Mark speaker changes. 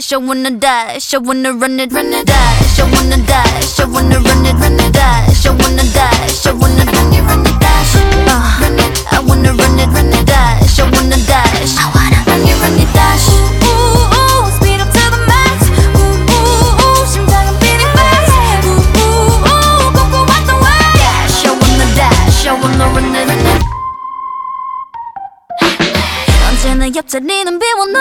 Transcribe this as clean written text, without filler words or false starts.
Speaker 1: dash, I wanna dash, I wanna run it, dash, I wanna dash, I wanna run it, dash, I wanna dash, I wanna run it, dash, I wanna run it, dash, I wanna dash, I wanna run it, dash. Ooh, ooh, speed up to the max. Ooh, ooh, ooh, 심장은 beating fast. Ooh, ooh, ooh, go out the way. Dash, I wanna run it. 언제나 옆자리는 비워놔.